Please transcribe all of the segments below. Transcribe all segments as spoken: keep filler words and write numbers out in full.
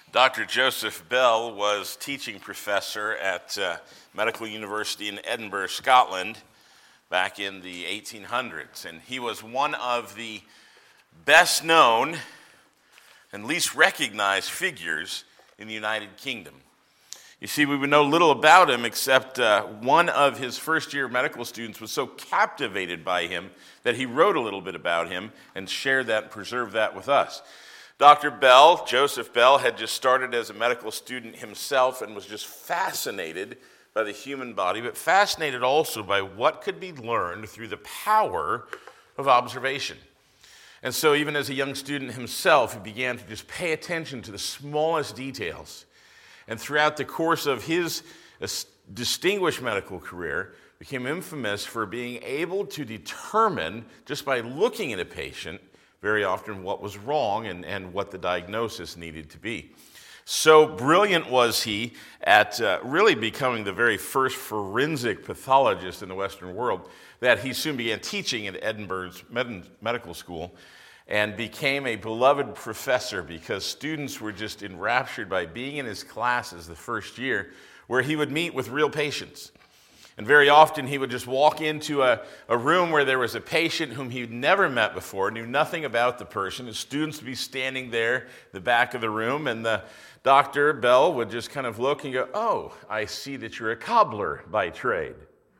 Doctor Joseph Bell was teaching professor at uh, Medical University in Edinburgh, Scotland, back in the eighteen hundreds. And he was one of the best known and least recognized figures in the United Kingdom. You see, we would know little about him except uh, one of his first year medical students was so captivated by him that he wrote a little bit about him and shared that and preserved that with us. Doctor Bell, Joseph Bell, had just started as a medical student himself and was just fascinated by the human body, but fascinated also by what could be learned through the power of observation. And so even as a young student himself, he began to just pay attention to the smallest details. And throughout the course of his distinguished medical career, became infamous for being able to determine, just by looking at a patient, very often what was wrong and, and what the diagnosis needed to be. So brilliant was he at uh, really becoming the very first forensic pathologist in the Western world that he soon began teaching at Edinburgh's med- medical school and became a beloved professor because students were just enraptured by being in his classes the first year where he would meet with real patients. And very often he would just walk into a, a room where there was a patient whom he'd never met before, knew nothing about the person. His students would be standing there in the back of the room, and the Doctor Bell would just kind of look and go, "Oh, I see that you're a cobbler by trade."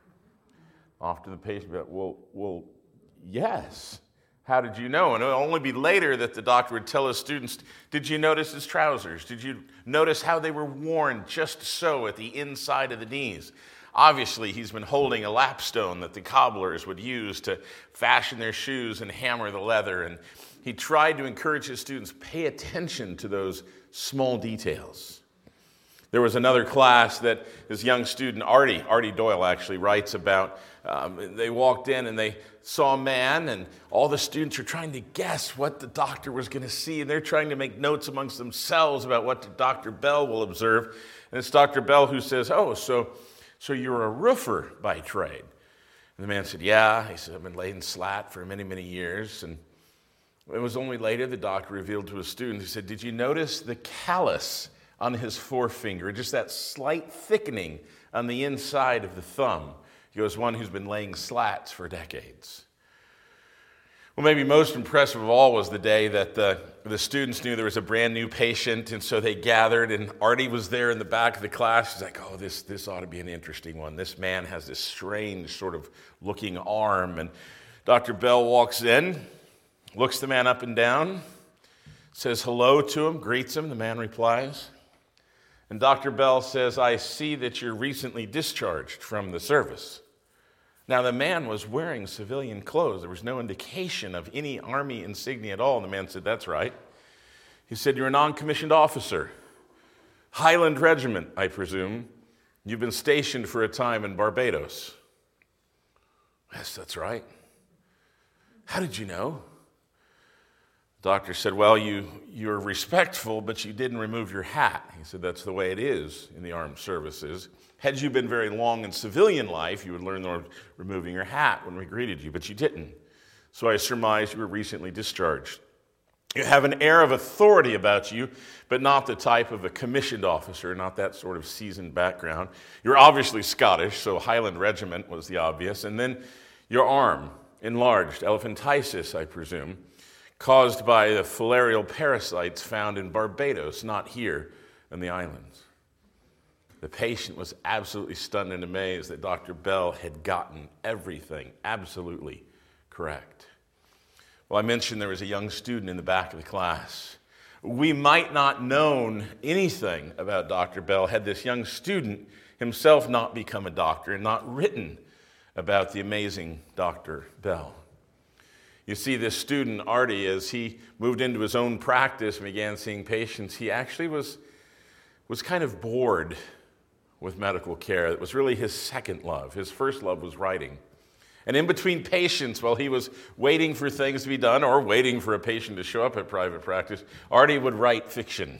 Often the patient would go, well, well, yes. How did you know? And it would only be later that the doctor would tell his students, "Did you notice his trousers? Did you notice how they were worn just so at the inside of the knees?" Obviously, he's been holding a lapstone that the cobblers would use to fashion their shoes and hammer the leather. And he tried to encourage his students, pay attention to those small details. There was another class that his young student, Artie, Artie Doyle actually writes about. Um, they walked in and they saw a man, and all the students are trying to guess what the doctor was going to see. And they're trying to make notes amongst themselves about what Doctor Bell will observe. And it's Doctor Bell who says, "Oh, so... So you're a roofer by trade?" And the man said, "Yeah." He said, "I've been laying slat for many, many years." And it was only later the doctor revealed to his student, he said, "Did you notice the callus on his forefinger, just that slight thickening on the inside of the thumb?" He goes, "One who's been laying slats for decades." Well, maybe most impressive of all was the day that the, the students knew there was a brand new patient, and so they gathered, and Artie was there in the back of the class. He's like, "Oh, this, this ought to be an interesting one. This man has this strange sort of looking arm." And Doctor Bell walks in, looks the man up and down, says hello to him, greets him. The man replies. And Doctor Bell says, "I see that you're recently discharged from the service." Now, the man was wearing civilian clothes. There was no indication of any army insignia at all. And the man said, "That's right." He said, "You're a non-commissioned officer. Highland Regiment, I presume. You've been stationed for a time in Barbados." "Yes, that's right." "How did you know?" The doctor said, "Well, you, you're respectful, but you didn't remove your hat." He said, "That's the way it is in the armed services. Had you been very long in civilian life, you would learn the removing your hat when we greeted you, but you didn't. So I surmise you were recently discharged. You have an air of authority about you, but not the type of a commissioned officer, not that sort of seasoned background. You're obviously Scottish, so Highland Regiment was the obvious. And then your arm, enlarged, elephantiasis, I presume, caused by the filarial parasites found in Barbados, not here in the islands." The patient was absolutely stunned and amazed that Doctor Bell had gotten everything absolutely correct. Well, I mentioned there was a young student in the back of the class. We might not known anything about Doctor Bell had this young student himself not become a doctor and not written about the amazing Doctor Bell. You see, this student, Artie, as he moved into his own practice and began seeing patients, he actually was, was kind of bored with medical care. It was really his second love. His first love was writing. And in between patients, while he was waiting for things to be done or waiting for a patient to show up at private practice, Artie would write fiction.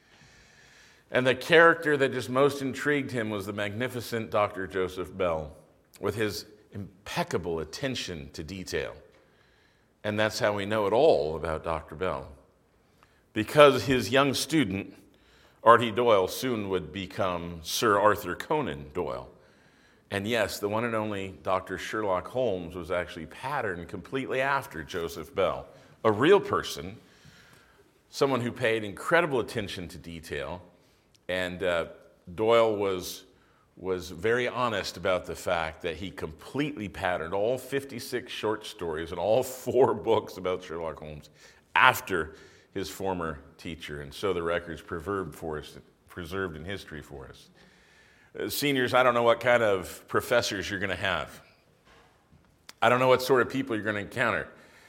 And the character that just most intrigued him was the magnificent Doctor Joseph Bell, with his impeccable attention to detail. And that's how we know it all about Doctor Bell. Because his young student Artie Doyle soon would become Sir Arthur Conan Doyle. And yes, the one and only Doctor Sherlock Holmes was actually patterned completely after Joseph Bell, a real person, someone who paid incredible attention to detail. And uh, Doyle was, was very honest about the fact that he completely patterned all fifty-six short stories and all four books about Sherlock Holmes after his former teacher. And so the record's preserved for us, preserved in history for us. Uh, seniors, I don't know what kind of professors you're going to have. I don't know what sort of people you're going to encounter.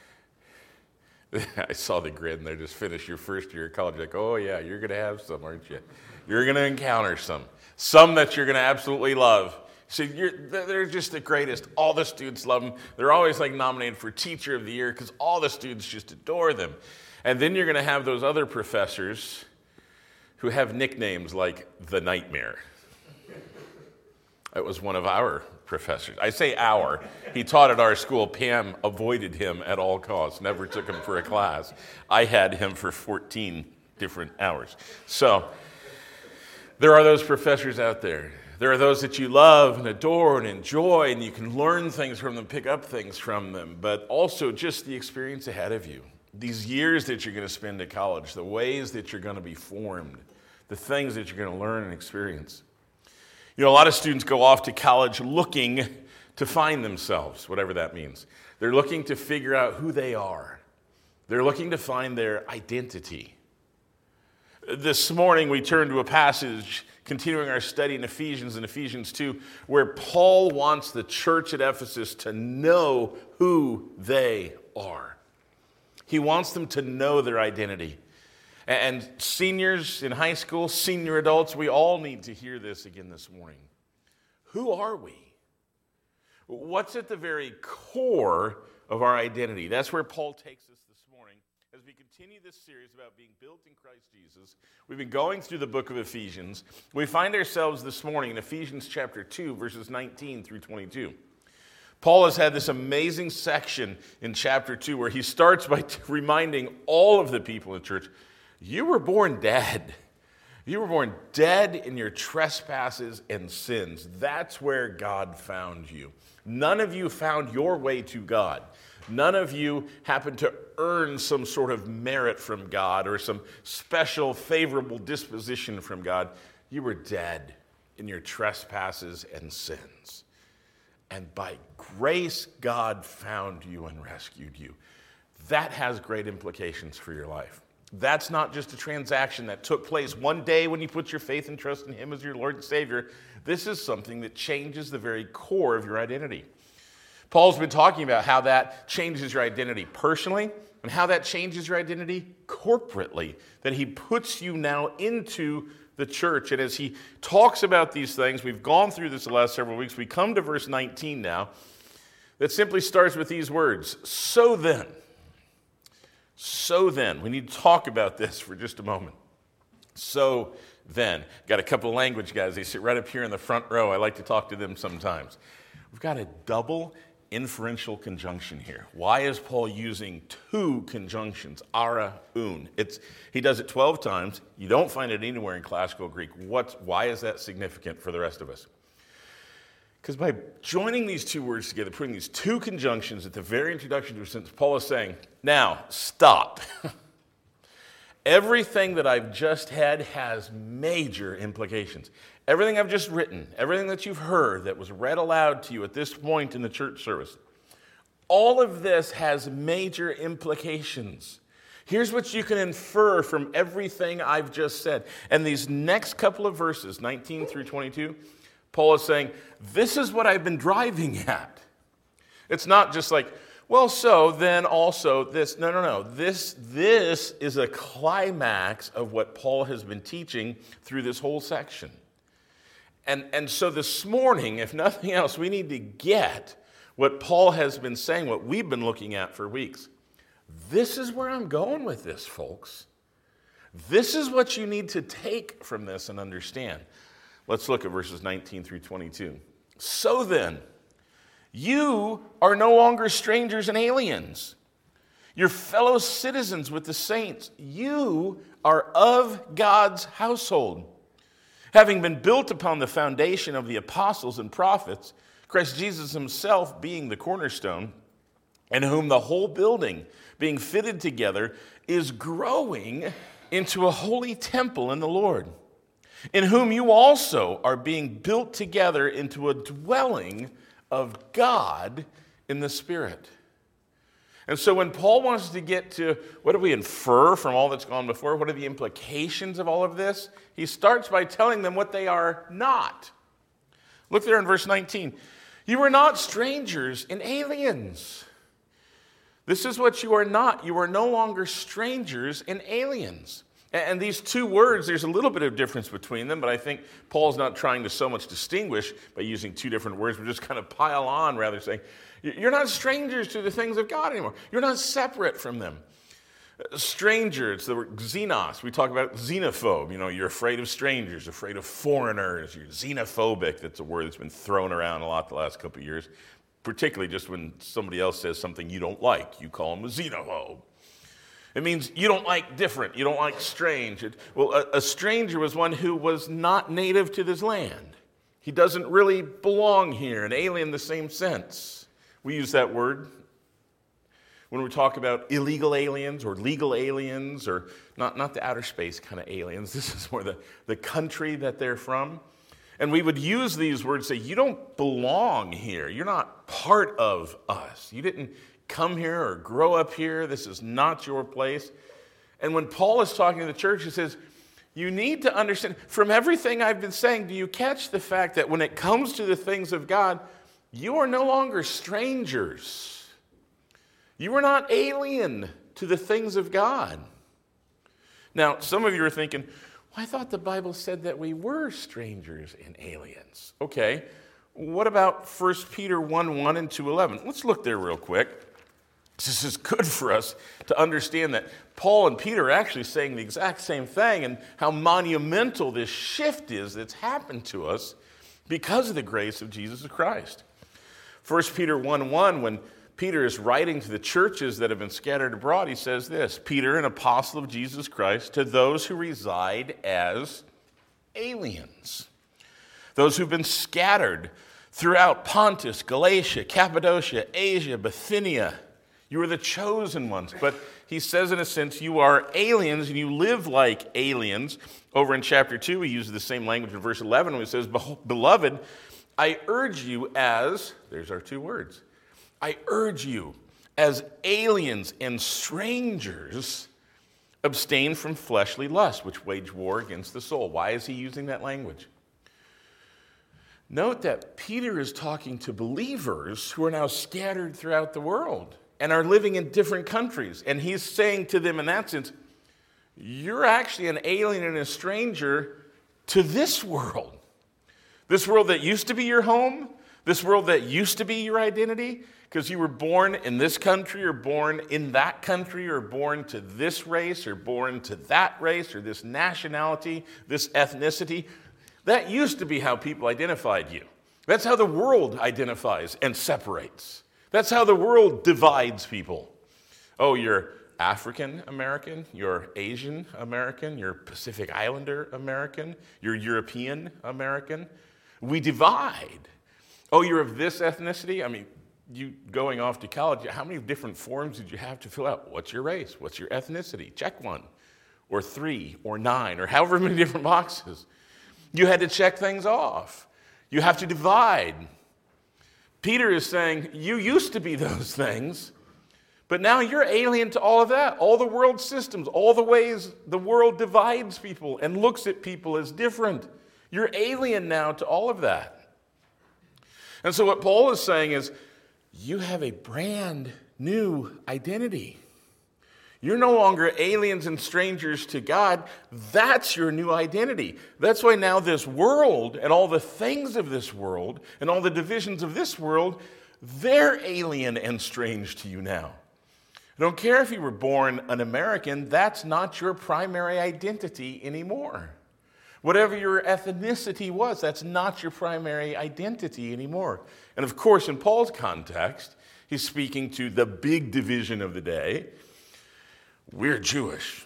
I saw the grin there. Just finished your first year of college. Like, oh yeah, you're going to have some, aren't you? You're going to encounter some. Some that you're going to absolutely love. So you're, they're just the greatest. All the students love them. They're always like nominated for Teacher of the Year because all the students just adore them. And then you're going to have those other professors who have nicknames like the Nightmare. It was one of our professors. I say our. He taught at our school. Pam avoided him at all costs, never took him for a class. I had him for fourteen different hours. So there are those professors out there. There are those that you love and adore and enjoy, and you can learn things from them, pick up things from them, but also just the experience ahead of you. These years that you're going to spend at college, the ways that you're going to be formed, the things that you're going to learn and experience. You know, a lot of students go off to college looking to find themselves, whatever that means. They're looking to figure out who they are. They're looking to find their identity. This morning we turn to a passage continuing our study in Ephesians, in Ephesians two, where Paul wants the church at Ephesus to know who they are. He wants them to know their identity. And seniors in high school, senior adults, we all need to hear this again this morning. Who are we? What's at the very core of our identity? That's where Paul takes us this morning as we continue this series about being built in Christ Jesus. We've been going through the book of Ephesians. We find ourselves this morning in Ephesians chapter two, verses nineteen through twenty-two. Paul has had this amazing section in chapter two where he starts by t- reminding all of the people in church, you were born dead. You were born dead in your trespasses and sins. That's where God found you. None of you found your way to God. None of you happened to earn some sort of merit from God or some special favorable disposition from God. You were dead in your trespasses and sins. And by grace, God found you and rescued you. That has great implications for your life. That's not just a transaction that took place one day when you put your faith and trust in Him as your Lord and Savior. This is something that changes the very core of your identity. Paul's been talking about how that changes your identity personally and how that changes your identity corporately, that He puts you now into the church. And as he talks about these things, we've gone through this the last several weeks, we come to verse nineteen now, that simply starts with these words, so then. So then, we need to talk about this for just a moment. So then, got a couple of language guys, they sit right up here in the front row. I like to talk to them sometimes. We've got a double inferential conjunction here. Why is Paul using two conjunctions? Ara, un. It's, he does it twelve times. You don't find it anywhere in classical Greek. What's, why is that significant for the rest of us? Because by joining these two words together, putting these two conjunctions at the very introduction to a sentence, Paul is saying, now, stop. Everything that I've just had has major implications. Everything I've just written, everything that you've heard that was read aloud to you at this point in the church service, all of this has major implications. Here's what you can infer from everything I've just said. And these next couple of verses, nineteen through twenty-two, Paul is saying, this is what I've been driving at. It's not just like, well, so then also this. No, no, no. This, this is a climax of what Paul has been teaching through this whole section. And, and so this morning, if nothing else, we need to get what Paul has been saying, what we've been looking at for weeks. This is where I'm going with this, folks. This is what you need to take from this and understand. Let's look at verses nineteen through twenty-two. So then, you are no longer strangers and aliens. You're fellow citizens with the saints. You are of God's household, having been built upon the foundation of the apostles and prophets, Christ Jesus himself being the cornerstone, in whom the whole building, being fitted together, is growing into a holy temple in the Lord, in whom you also are being built together into a dwelling of God in the Spirit. And so when Paul wants to get to what do we infer from all that's gone before, what are the implications of all of this, he starts by telling them what they are not. Look there in verse nineteen. You are not strangers and aliens. This is what you are not. You are no longer strangers and aliens. And these two words, there's a little bit of difference between them, but I think Paul's not trying to so much distinguish by using two different words. We're just kind of pile on, rather saying, you're not strangers to the things of God anymore. You're not separate from them. Stranger, it's the word xenos. We talk about xenophobe. You know, you're afraid of strangers, afraid of foreigners. You're xenophobic. That's a word that's been thrown around a lot the last couple of years, particularly just when somebody else says something you don't like. You call them a xenophobe. It means you don't like different. You don't like strange. It, well, a, a stranger was one who was not native to this land. He doesn't really belong here. An alien in the same sense. We use that word when we talk about illegal aliens or legal aliens, or not, not the outer space kind of aliens. This is more the, the country that they're from. And we would use these words, say, you don't belong here. You're not part of us. You didn't come here or grow up here. This is not your place. And when Paul is talking to the church, he says, you need to understand, from everything I've been saying, do you catch the fact that when it comes to the things of God, you are no longer strangers. You are not alien to the things of God. Now, some of you are thinking, well, I thought the Bible said that we were strangers and aliens. Okay, what about First Peter one one and two eleven? Let's look there real quick. This is good for us to understand that Paul and Peter are actually saying the exact same thing, and how monumental this shift is that's happened to us because of the grace of Jesus Christ. First Peter one one, when Peter is writing to the churches that have been scattered abroad, he says this, Peter, an apostle of Jesus Christ, to those who reside as aliens, those who've been scattered throughout Pontus, Galatia, Cappadocia, Asia, Bithynia. You are the chosen ones. But he says, in a sense, you are aliens and you live like aliens. Over in chapter two, he uses the same language in verse eleven when he says, Beloved, I urge you as, there's our two words, I urge you as aliens and strangers, abstain from fleshly lust, which wage war against the soul. Why is he using that language? Note that Peter is talking to believers who are now scattered throughout the world and are living in different countries. And he's saying to them in that sense, you're actually an alien and a stranger to this world. This world that used to be your home, this world that used to be your identity, because you were born in this country or born in that country or born to this race or born to that race or this nationality, this ethnicity. That used to be how people identified you. That's how the world identifies and separates. That's how the world divides people. Oh, you're African American, you're Asian American, you're Pacific Islander American, you're European American. We divide. Oh, you're of this ethnicity? I mean, you going off to college, how many different forms did you have to fill out? What's your race? What's your ethnicity? Check one, or three, or nine, or however many different boxes. You had to check things off. You have to divide. Peter is saying, you used to be those things, but now you're alien to all of that, all the world systems, all the ways the world divides people and looks at people as different. You're alien now to all of that. And so what Paul is saying is, you have a brand new identity. You're no longer aliens and strangers to God. That's your new identity. That's why now this world and all the things of this world and all the divisions of this world, they're alien and strange to you now. I don't care if you were born an American, that's not your primary identity anymore. Whatever your ethnicity was, that's not your primary identity anymore. And of course, in Paul's context, he's speaking to the big division of the day. We're Jewish.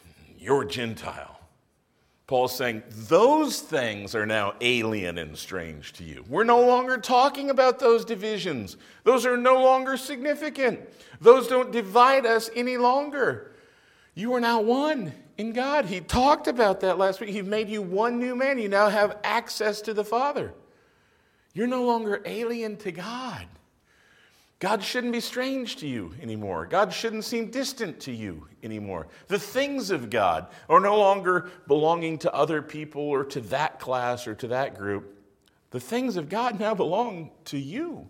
you're Gentile. Paul's saying those things are now alien and strange to you. We're no longer talking about those divisions. Those are no longer significant. Those don't divide us any longer. You are now one in God. He talked about that last week. He made you one new man. You now have access to the Father. You're no longer alien to God. God shouldn't be strange to you anymore. God shouldn't seem distant to you anymore. The things of God are no longer belonging to other people or to that class or to that group. The things of God now belong to you.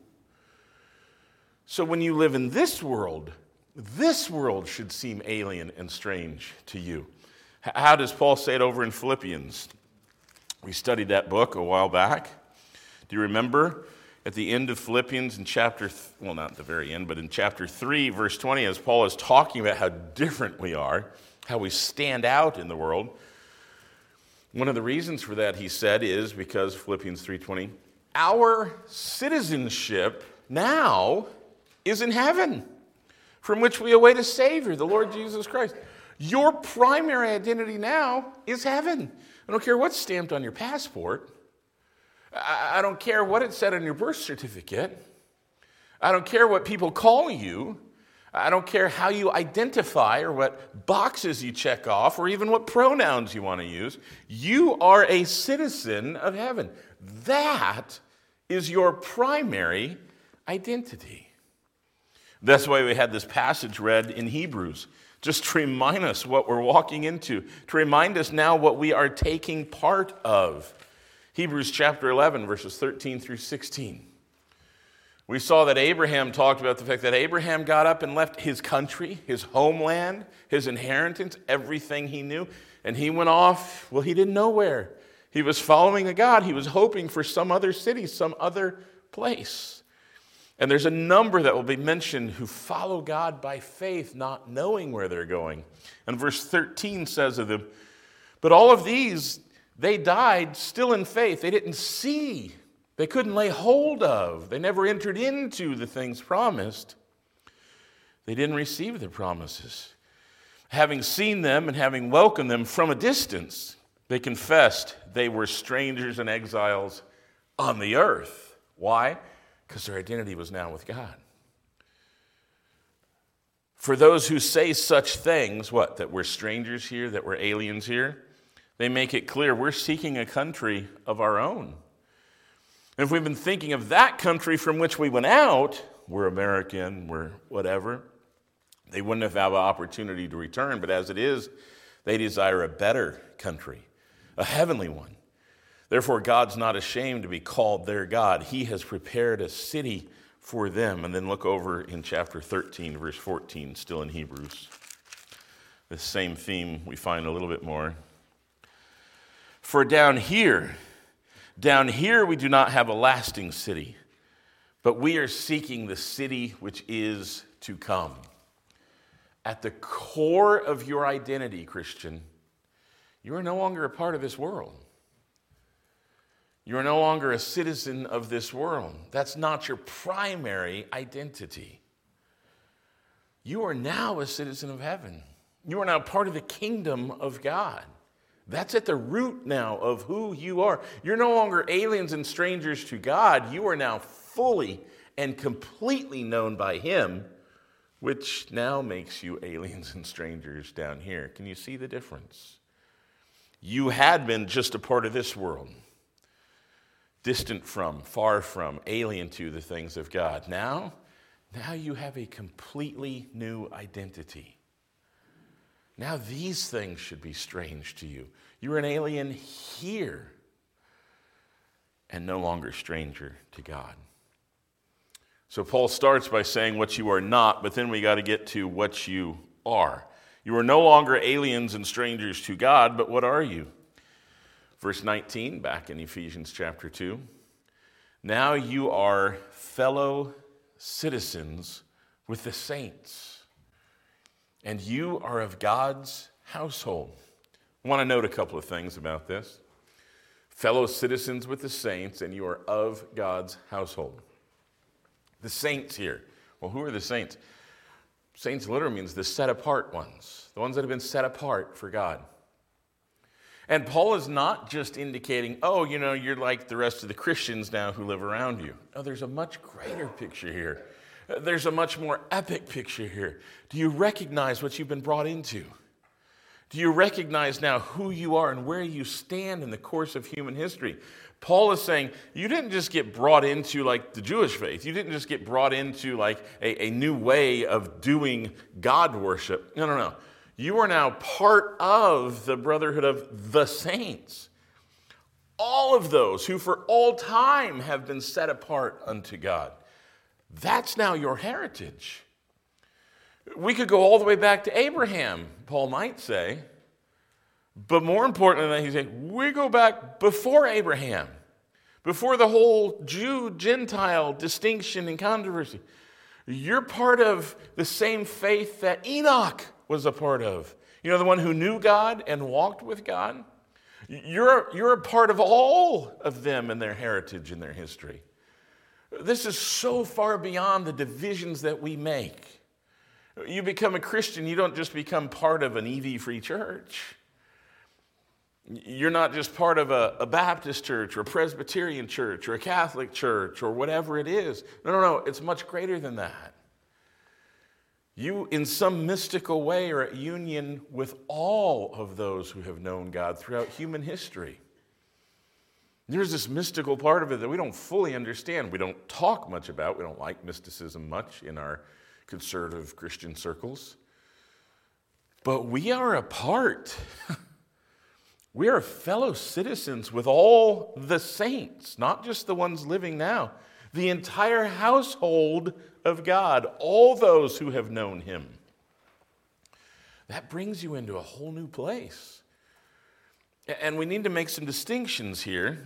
So when you live in this world, this world should seem alien and strange to you. How does Paul say it over in Philippians? We studied that book a while back. Do you remember? At the end of Philippians in chapter, th- well, not at the very end, but in chapter three, verse twenty, as Paul is talking about how different we are, how we stand out in the world, one of the reasons for that, he said, is because Philippians three twenty, our citizenship now is in heaven, from which we await a Savior, the Lord Jesus Christ. Your primary identity now is heaven. I don't care what's stamped on your passport. I don't care what it said on your birth certificate. I don't care what people call you. I don't care how you identify or what boxes you check off or even what pronouns you want to use. You are a citizen of heaven. That is your primary identity. That's why we had this passage read in Hebrews, just to remind us what we're walking into, to remind us now what we are taking part of. Hebrews chapter eleven, verses thirteen through sixteen. We saw that Abraham talked about the fact that Abraham got up and left his country, his homeland, his inheritance, everything he knew, and he went off, well, he didn't know where. He was following a God. He was hoping for some other city, some other place. And there's a number that will be mentioned who follow God by faith, not knowing where they're going. And verse thirteen says of them, but all of these, they died still in faith. They didn't see. They couldn't lay hold of. They never entered into the things promised. They didn't receive the promises. Having seen them and having welcomed them from a distance, they confessed they were strangers and exiles on the earth. Why? Because their identity was now with God. For those who say such things, what? That we're strangers here, that we're aliens here, they make it clear we're seeking a country of our own. And if we've been thinking of that country from which we went out, we're American, we're whatever, they wouldn't have had an opportunity to return. But as it is, they desire a better country, a heavenly one. Therefore, God's not ashamed to be called their God. He has prepared a city for them. And then look over in chapter thirteen, verse fourteen, still in Hebrews. The same theme we find a little bit more. For down here, down here we do not have a lasting city, but we are seeking the city which is to come. At the core of your identity, Christian, you are no longer a part of this world. You are no longer a citizen of this world. That's not your primary identity. You are now a citizen of heaven. You are now part of the kingdom of God. That's at the root now of who you are. You're no longer aliens and strangers to God. You are now fully and completely known by Him, which now makes you aliens and strangers down here. Can you see the difference? You had been just a part of this world, distant from, far from, alien to the things of God. Now, now you have a completely new identity. Now these things should be strange to you. You're an alien here and no longer stranger to God. So Paul starts by saying what you are not, but then we got to get to what you are. You are no longer aliens and strangers to God, but what are you? Verse nineteen, back in Ephesians chapter two. Now you are fellow citizens with the saints, and you are of God's household. I want to note a couple of things about this. Fellow citizens with the saints, and you are of God's household. The saints here. Well, who are the saints? Saints literally means the set apart ones, the ones that have been set apart for God. And Paul is not just indicating, oh, you know, you're like the rest of the Christians now who live around you. No, there's a much greater picture here. There's a much more epic picture here. Do you recognize what you've been brought into? Do you recognize now who you are and where you stand in the course of human history? Paul is saying, you didn't just get brought into like the Jewish faith. You didn't just get brought into like a, a new way of doing God worship. No, no, no. You are now part of the brotherhood of the saints. All of those who for all time have been set apart unto God. That's now your heritage. We could go all the way back to Abraham, Paul might say. But more importantly than that, he's saying, we go back before Abraham, before the whole Jew-Gentile distinction and controversy. You're part of the same faith that Enoch was a part of. You know, the one who knew God and walked with God. You're, you're a part of all of them and their heritage and their history. This is so far beyond the divisions that we make. You become a Christian, you don't just become part of an E V-free church. You're not just part of a, a Baptist church or a Presbyterian church or a Catholic church or whatever it is. No, no, no, it's much greater than that. You, in some mystical way, are at union with all of those who have known God throughout human history. There's this mystical part of it that we don't fully understand. We don't talk much about. We don't like mysticism much in our conservative Christian circles. But we are a part. We are fellow citizens with all the saints, not just the ones living now. The entire household of God, all those who have known him. That brings you into a whole new place. And we need to make some distinctions here.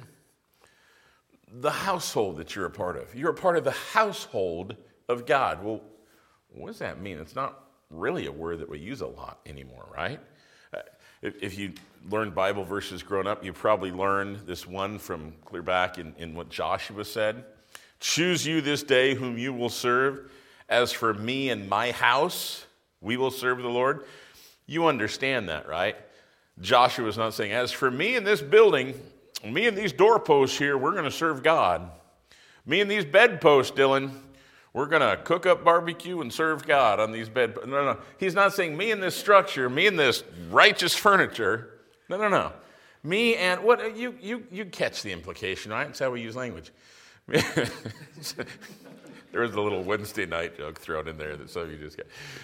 The household that you're a part of. You're a part of the household of God. Well, what does that mean? It's not really a word that we use a lot anymore, right? Uh, if, if you learned Bible verses growing up, you probably learned this one from clear back in, in what Joshua said. Choose you this day whom you will serve. As for me and my house, we will serve the Lord. You understand that, right? Joshua is not saying, as for me in this building, me and these doorposts here, we're going to serve God. Me and these bedposts, Dylan, we're going to cook up barbecue and serve God on these bed. No, no, he's not saying me in this structure, me in this righteous furniture. No, no, no. Me and what you you you catch the implication, right? That's how we use language. There was a little Wednesday night joke thrown in there that some of you just got.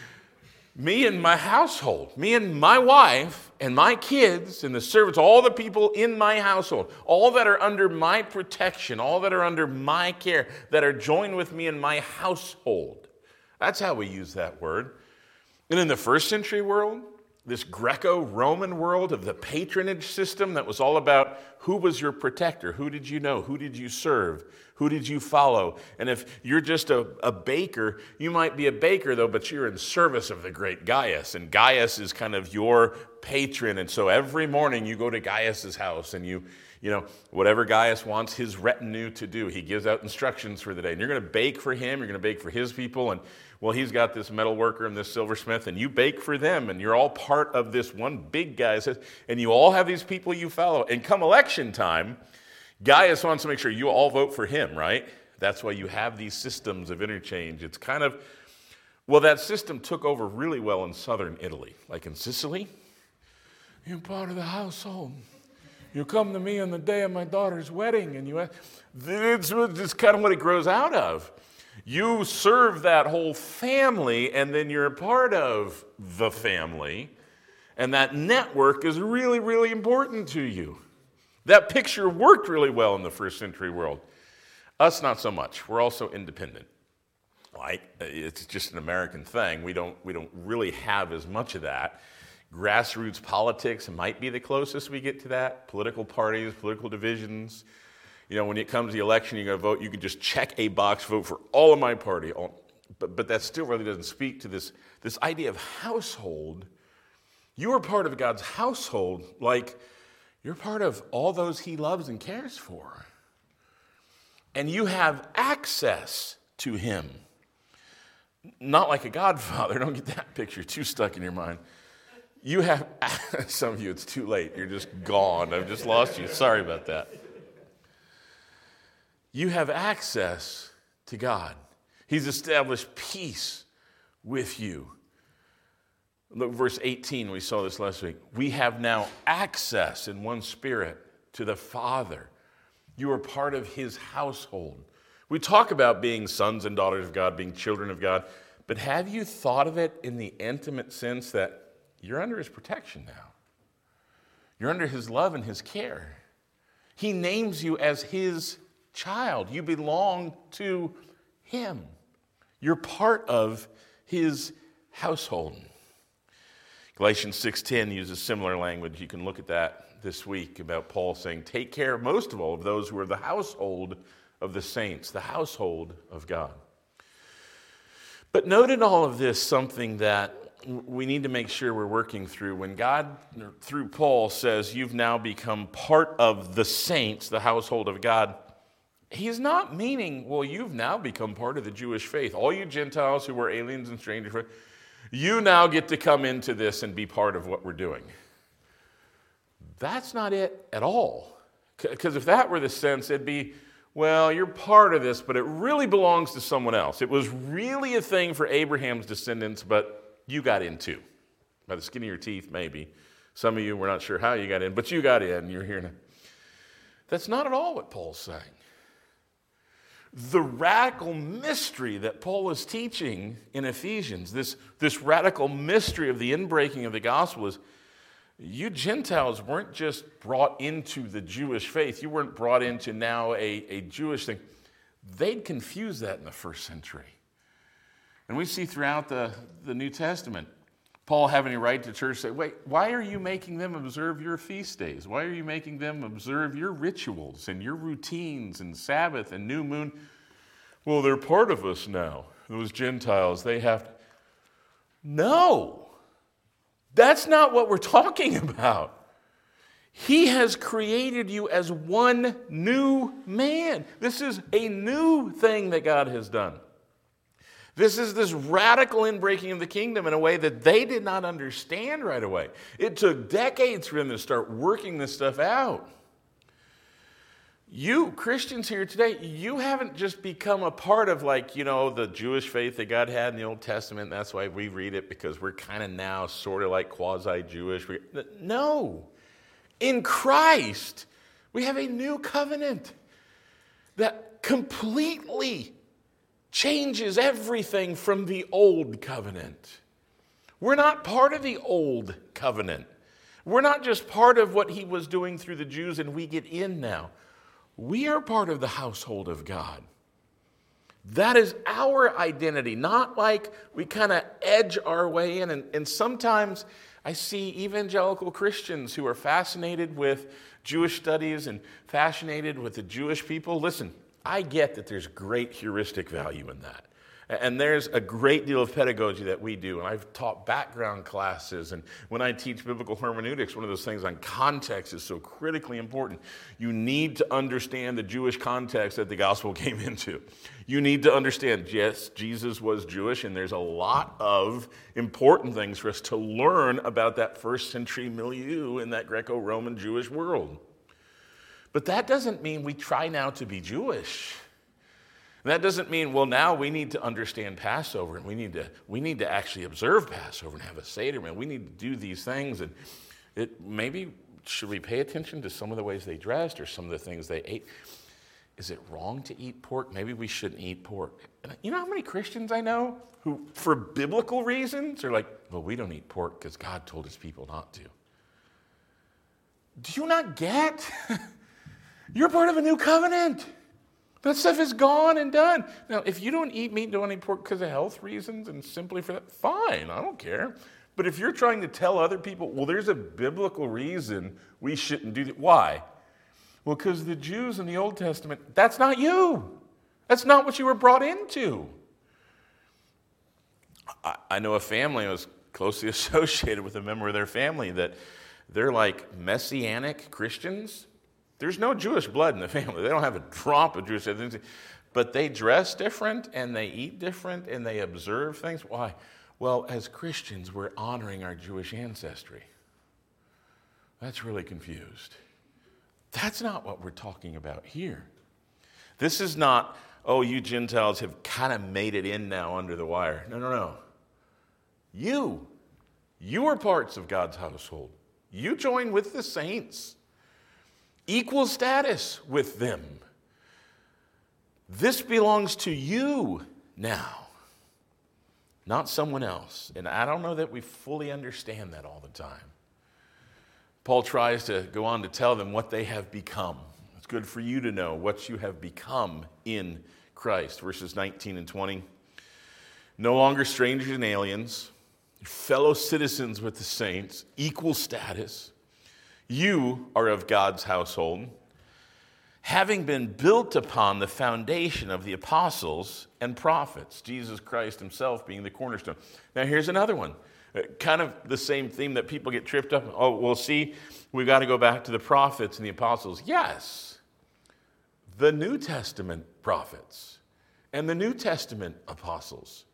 Me and my household, me and my wife and my kids and the servants, all the people in my household, all that are under my protection, all that are under my care, that are joined with me in my household. That's how we use that word. And in the first century world, this Greco-Roman world of the patronage system that was all about who was your protector, who did you know, who did you serve, who did you follow? And if you're just a, a baker, you might be a baker though, but you're in service of the great Gaius. And Gaius is kind of your patron. And so every morning you go to Gaius's house and you, you know, whatever Gaius wants his retinue to do, he gives out instructions for the day. And you're going to bake for him, you're going to bake for his people. And well, he's got this metal worker and this silversmith, and you bake for them, and you're all part of this one big guy. And you all have these people you follow. And come election time, Gaius wants to make sure you all vote for him, right? That's why you have these systems of interchange. It's kind of, well, that system took over really well in southern Italy. Like in Sicily, you're part of the household. You come to me on the day of my daughter's wedding, and you, it's, it's kind of what it grows out of. You serve that whole family, and then you're a part of the family, and that network is really, really important to you. That picture worked really well in the first century world. Us, not so much. We're also independent. Right? It's just an American thing. We don't, we don't really have as much of that. Grassroots politics might be the closest we get to that. Political parties, political divisions. You know, when it comes to the election, you're going to vote, you can just check a box, vote for all of my party. But, but that still really doesn't speak to this, this idea of household. You are part of God's household, like you're part of all those he loves and cares for. And you have access to him. not like a godfather. Don't get that picture too stuck in your mind. You have, some of you, it's too late. You're just gone. I've just lost you. Sorry about that. You have access to God. He's established peace with you. Look, verse eighteen, we saw this last week. We have now access in one spirit to the Father. You are part of his household. We talk about being sons and daughters of God, being children of God, but have you thought of it in the intimate sense that you're under his protection now? You're under his love and his care. He names you as his child. You belong to him. You're part of his household. Galatians six ten uses similar language. You can look at that this week about Paul saying, take care most of all of those who are the household of the saints, the household of God. But note in all of this something that we need to make sure we're working through. When God, through Paul, says you've now become part of the saints, the household of God, he's not meaning, well, you've now become part of the Jewish faith. All you Gentiles who were aliens and strangers, you now get to come into this and be part of what we're doing. That's not it at all. Because if that were the sense, it'd be, well, you're part of this, but it really belongs to someone else. It was really a thing for Abraham's descendants, but you got in too. By the skin of your teeth, maybe. Some of you were not sure how you got in, but you got in. You're here now. That's not at all what Paul's saying. The radical mystery that Paul is teaching in Ephesians, this, this radical mystery of the inbreaking of the gospel is, you Gentiles weren't just brought into the Jewish faith. You weren't brought into now a, a Jewish thing. They'd confuse that in the first century. And we see throughout the, the New Testament, Paul having to write to church, say, wait, why are you making them observe your feast days? Why are you making them observe your rituals and your routines and Sabbath and new moon? Well, they're part of us now. Those Gentiles, they have to. No, that's not what we're talking about. He has created you as one new man. This is a new thing that God has done. This is this radical inbreaking of the kingdom in a way that they did not understand right away. It took decades for them to start working this stuff out. You, Christians here today, you haven't just become a part of, like, you know, the Jewish faith that God had in the Old Testament. That's why we read it, because we're kind of now sort of like quasi-Jewish. No. In Christ, we have a new covenant that completely changes everything from the old covenant. We're not part of the old covenant. We're not just part of what he was doing through the Jews and we get in now. We are part of the household of God. That is our identity, not like we kind of edge our way in. And, and sometimes I see evangelical Christians who are fascinated with Jewish studies and fascinated with the Jewish people. Listen, I get that there's great heuristic value in that. And there's a great deal of pedagogy that we do. And I've taught background classes. And when I teach biblical hermeneutics, one of those things on context is so critically important. You need to understand the Jewish context that the gospel came into. You need to understand, yes, Jesus was Jewish, and there's a lot of important things for us to learn about that first century milieu in that Greco-Roman Jewish world. But that doesn't mean we try now to be Jewish. And that doesn't mean, well, now we need to understand Passover, and we need to we need to actually observe Passover and have a Seder, man. We need to do these things, and it maybe should we pay attention to some of the ways they dressed or some of the things they ate? Is it wrong to eat pork? Maybe we shouldn't eat pork. And you know how many Christians I know who, for biblical reasons, are like, well, we don't eat pork because God told his people not to. Do you not get? You're part of a new covenant. That stuff is gone and done. Now, if you don't eat meat, don't eat pork because of health reasons and simply for that, fine, I don't care. But if you're trying to tell other people, well, there's a biblical reason we shouldn't do that. Why? Well, because the Jews in the Old Testament, that's not you. That's not what you were brought into. I, I know a family, I was closely associated with a member of their family, that they're like Messianic Christians. There's no Jewish blood in the family. They don't have a drop of Jewish blood. but they dress different and they eat different and they observe things. Why? Well, as Christians, we're honoring our Jewish ancestry. That's really confused. That's not what we're talking about here. This is not, oh, you Gentiles have kind of made it in now under the wire. No, no, no. You, you are parts of God's household. You join with the saints. Equal status with them. This belongs to you now, not someone else. And I don't know that we fully understand that all the time. Paul tries to go on to tell them what they have become. It's good for you to know what you have become in Christ. Verses nineteen and twenty. No longer strangers and aliens, fellow citizens with the saints, equal status. You are of God's household, having been built upon the foundation of the apostles and prophets, Jesus Christ himself being the cornerstone. Now here's another one. Kind of the same theme that people get tripped up. Oh, we'll see, we've got to go back to the prophets and the apostles. Yes, the New Testament prophets and the New Testament apostles.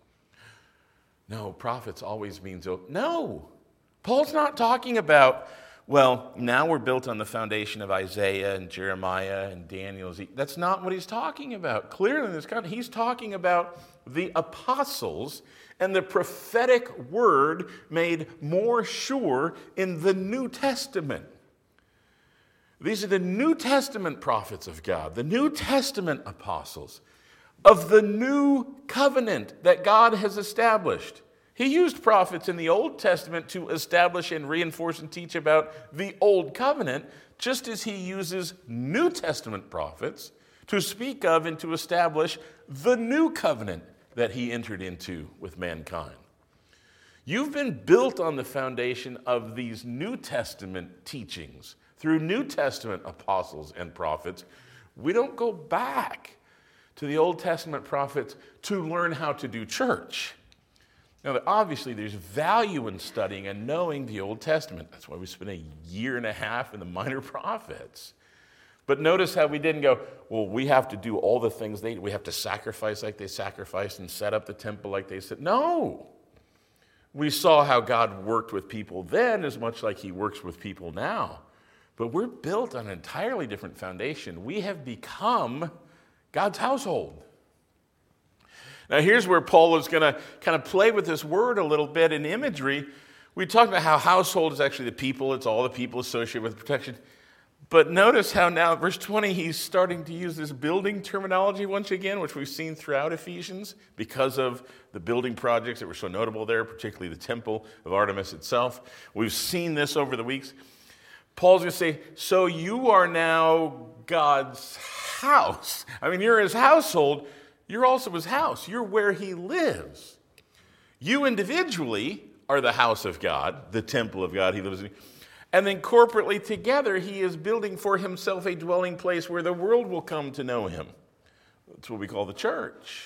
No, prophets always means, oh, no. Paul's not talking about, well, now we're built on the foundation of Isaiah and Jeremiah and Daniel. That's not what he's talking about. Clearly in this context, he's talking about the apostles and the prophetic word made more sure in the New Testament. These are the New Testament prophets of God, the New Testament apostles of the new covenant that God has established. He used prophets in the Old Testament to establish and reinforce and teach about the Old Covenant, just as he uses New Testament prophets to speak of and to establish the new covenant that he entered into with mankind. You've been built on the foundation of these New Testament teachings through New Testament apostles and prophets. We don't go back to the Old Testament prophets to learn how to do church. Now, obviously, there's value in studying and knowing the Old Testament. That's why we spent a year and a half in the minor prophets. But notice how we didn't go, well, we have to do all the things they, we have to sacrifice like they sacrificed and set up the temple like they said. No. We saw how God worked with people then as much like he works with people now. But we're built on an entirely different foundation. We have become God's household. Now, here's where Paul is going to kind of play with this word a little bit in imagery. We talked about how household is actually the people. It's all the people associated with protection. But notice how now, verse twenty, he's starting to use this building terminology once again, which we've seen throughout Ephesians because of the building projects that were so notable there, particularly the temple of Artemis itself. We've seen this over the weeks. Paul's going to say, so you are now God's house. I mean, you're his household. You're also his house. You're where he lives. You individually are the house of God, the temple of God he lives in. And then corporately together, he is building for himself a dwelling place where the world will come to know him. That's what we call the church.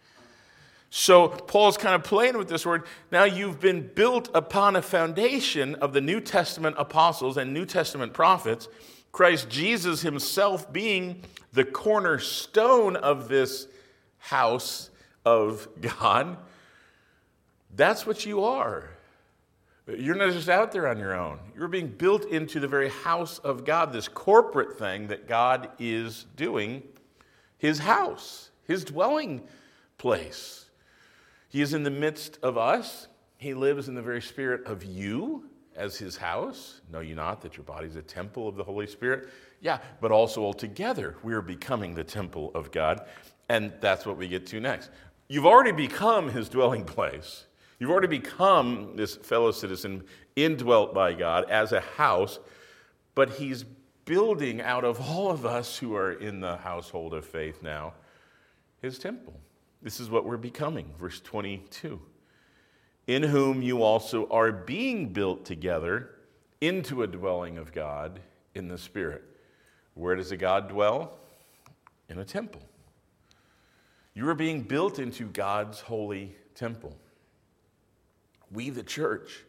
So Paul's kind of playing with this word. Now you've been built upon a foundation of the New Testament apostles and New Testament prophets, Christ Jesus himself being the cornerstone of this house of God. That's what you are. You're not just out there on your own. You're being built into the very house of God, this corporate thing that God is doing, his house, his dwelling place. He is in the midst of us. He lives in the very spirit of you as his house. Know you not that your body is a temple of the Holy Spirit? Yeah, but also altogether, we are becoming the temple of God. And that's what we get to next. You've already become his dwelling place. You've already become this fellow citizen indwelt by God as a house, but he's building out of all of us who are in the household of faith now, his temple. This is what we're becoming, verse twenty-two. In whom you also are being built together into a dwelling of God in the Spirit. Where does a God dwell? In a temple. You are being built into God's holy temple. We, the church,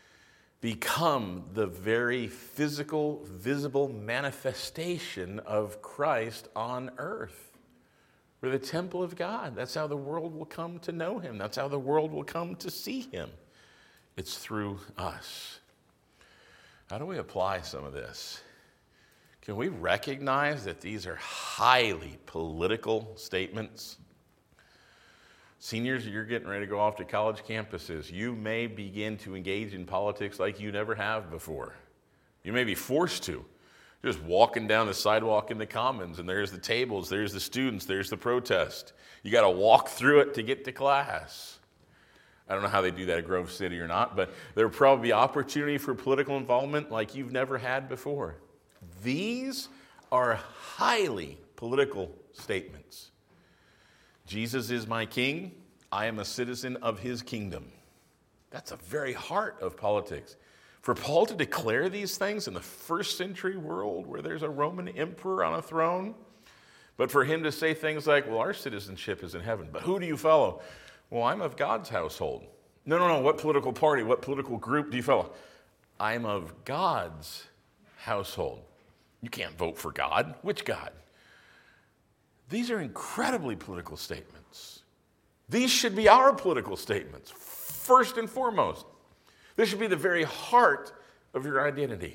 become the very physical, visible manifestation of Christ on earth. We're the temple of God. That's how the world will come to know him. That's how the world will come to see him. It's through us. How do we apply some of this? Can we recognize that these are highly political statements? Seniors, you're getting ready to go off to college campuses. You may begin to engage in politics like you never have before. You may be forced to. Just walking down the sidewalk in the Commons, and there's the tables, there's the students, there's the protest. You got to walk through it to get to class. I don't know how they do that at Grove City or not, but there will probably be opportunity for political involvement like you've never had before. These are highly political statements. Jesus is my king. I am a citizen of his kingdom. That's the very heart of politics. For Paul to declare these things in the first century world where there's a Roman emperor on a throne, but for him to say things like, well, our citizenship is in heaven, but who do you follow? Well, I'm of God's household. No, no, no, what political party, what political group do you follow? I'm of God's household. You can't vote for God. Which God? These are incredibly political statements. These should be our political statements, first and foremost. This should be the very heart of your identity.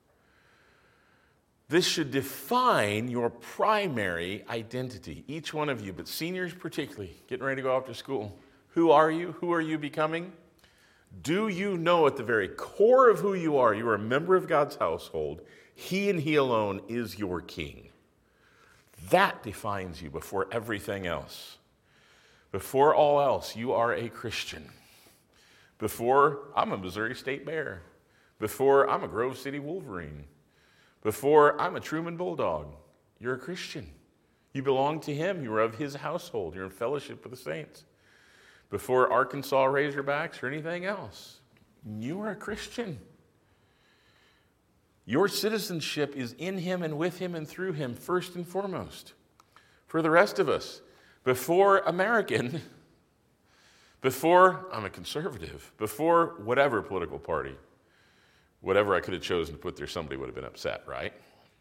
This should define your primary identity, each one of you, but seniors particularly, getting ready to go off to school. Who are you? Who are you becoming? Do you know at the very core of who you are, you are a member of God's household. He and he alone is your king. That defines you before everything else. Before all else, you are a Christian. Before, I'm a Missouri State Bear. Before, I'm a Grove City Wolverine. Before, I'm a Truman Bulldog. You're a Christian. You belong to him. You are of his household. You're in fellowship with the saints. Before Arkansas Razorbacks or anything else, you are a Christian. Your citizenship is in him and with him and through him, first and foremost. For the rest of us, before American, before I'm a conservative, before whatever political party, whatever I could have chosen to put there, somebody would have been upset, right?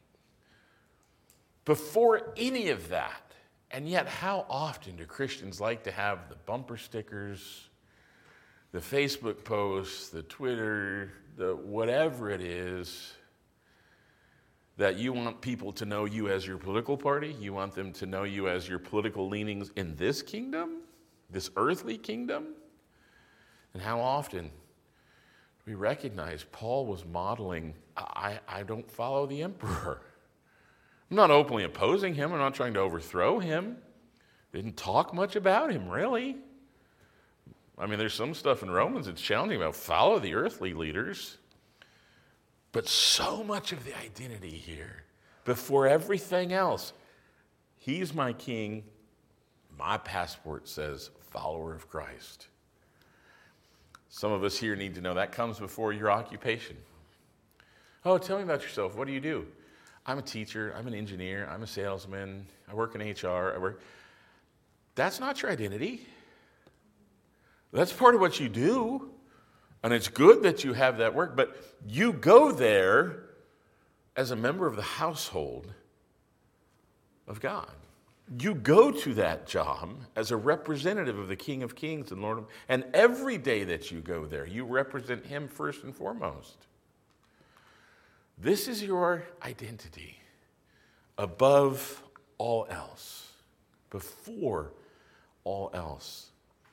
Before any of that, and yet how often do Christians like to have the bumper stickers, the Facebook posts, the Twitter, the whatever it is, that you want people to know you as your political party, you want them to know you as your political leanings in this kingdom, this earthly kingdom? And how often we recognize Paul was modeling, I, I don't follow the emperor. I'm not openly opposing him. I'm not trying to overthrow him. Didn't talk much about him, really. I mean, there's some stuff in Romans that's challenging about follow the earthly leaders. But so much of the identity here, before everything else, he's my king. My passport says follower of Christ. Some of us here need to know that comes before your occupation. Oh, tell me about yourself. What do you do? I'm a teacher. I'm an engineer. I'm a salesman. I work in H R. I work. That's not your identity. That's part of what you do. And it's good that you have that work, but you go there as a member of the household of God. You go to that job as a representative of the King of Kings and Lord of, and every day that you go there, you represent him first and foremost. This is your identity above all else, before all else.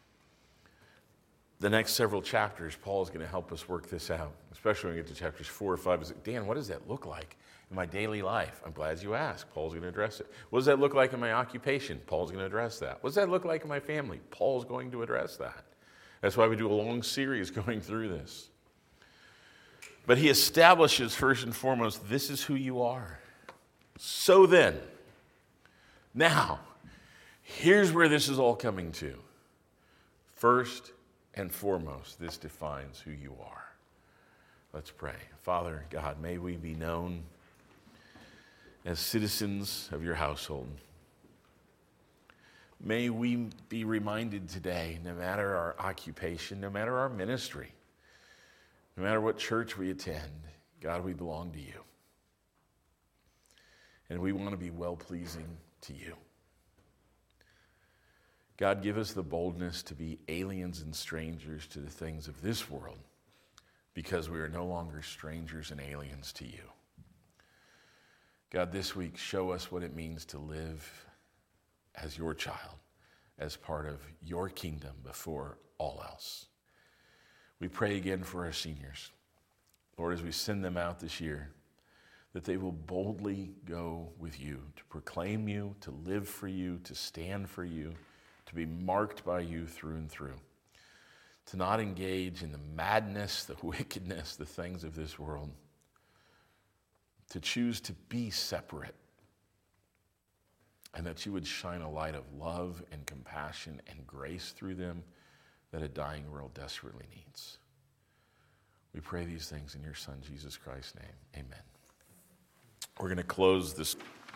The next several chapters, Paul is going to help us work this out, especially when we get to chapters four or five. Is like, Dan, what does that look like in my daily life? I'm glad you asked. Paul's going to address it. What does that look like in my occupation? Paul's going to address that. What does that look like in my family? Paul's going to address that. That's why we do a long series going through this. But he establishes, first and foremost, this is who you are. So then, now, here's where this is all coming to. First and foremost, this defines who you are. Let's pray. Father God, may we be known as citizens of your household. May we be reminded today, no matter our occupation, no matter our ministry, no matter what church we attend, God, we belong to you. And we want to be well-pleasing to you. God, give us the boldness to be aliens and strangers to the things of this world, because we are no longer strangers and aliens to you. God, this week, show us what it means to live as your child, as part of your kingdom before all else. We pray again for our seniors. Lord, as we send them out this year, that they will boldly go with you, to proclaim you, to live for you, to stand for you, to be marked by you through and through, to not engage in the madness, the wickedness, the things of this world, to choose to be separate, and that you would shine a light of love and compassion and grace through them that a dying world desperately needs. We pray these things in your Son, Jesus Christ's name. Amen. We're going to close this.